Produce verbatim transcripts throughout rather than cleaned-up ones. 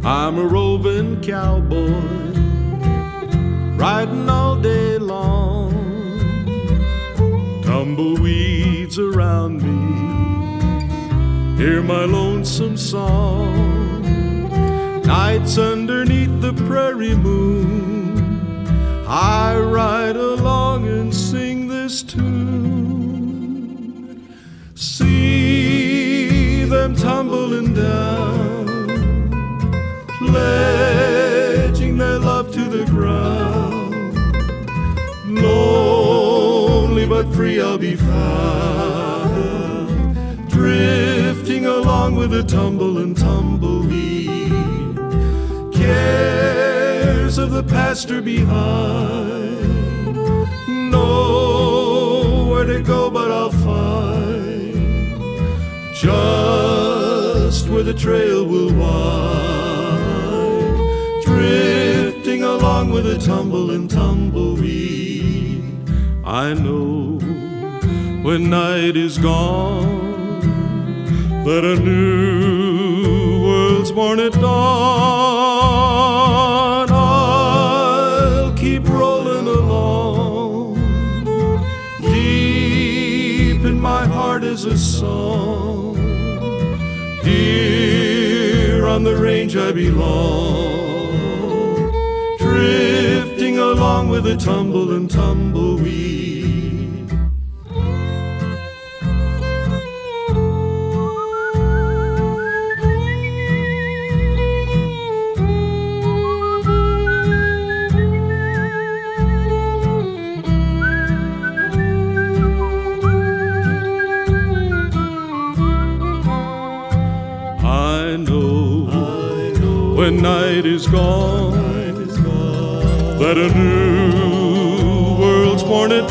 I'm a roving cowboy, riding all day long. Tumbleweeds around me, hear my lonesome song. Nights underneath the prairie moon, I ride along and sing this tune. See them tumbling down, pledging their love to the ground. Lonely but free I'll be found, drifting along with a tumble and tumbleweed. Cares of the past are behind, nowhere to go but I'll find just where the trail will wind, drifting along with a tumble and tumbleweed. I know when night is gone that a new world's born at dawn. I'll keep rolling along, deep in my heart is a song. Here on the range I belong, drifting along with a tumble and tumbleweed. I know, I know when night is gone, night is gone, that a new world's born at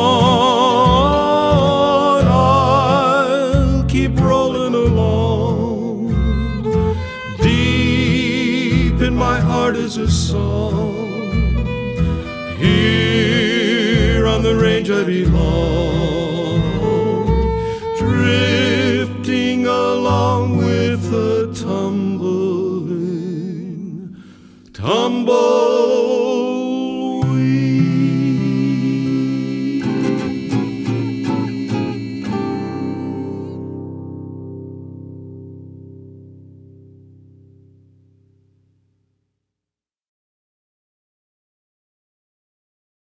dawn. I'll keep rolling along, deep in my heart is a song. Here on the range I belong,